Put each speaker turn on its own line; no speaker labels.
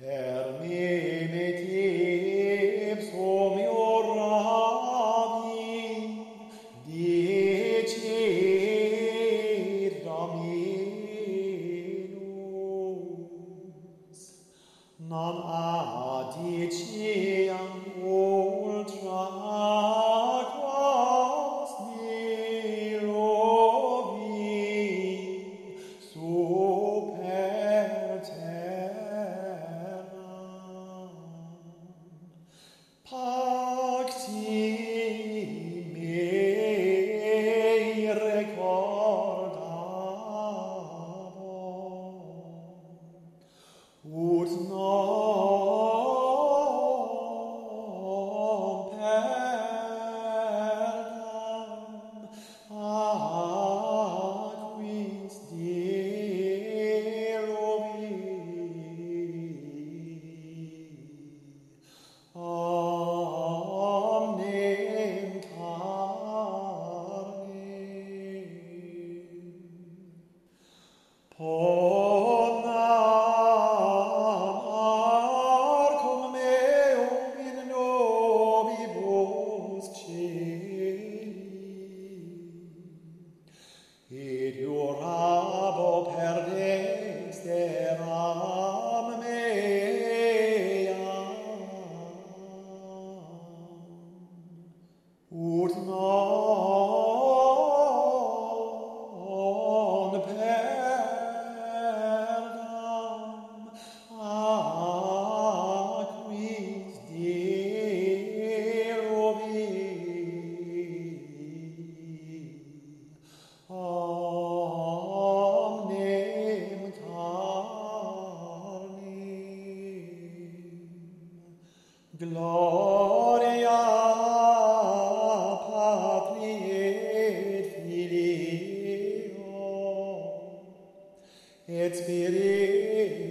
Per me ipsum iuravi, dicit Dominus, nam adiciam ultra aquas dilovi super terram. Pacti mei recordabo, ut non perdam aquis dilovi. Omnem carnem. Ponam arcum meum in nobibus celi, et iurabo per dexteram meam, ut non perdam aquis dilovi. Omnem carnem. Gloria Patri et Filio et Spiritus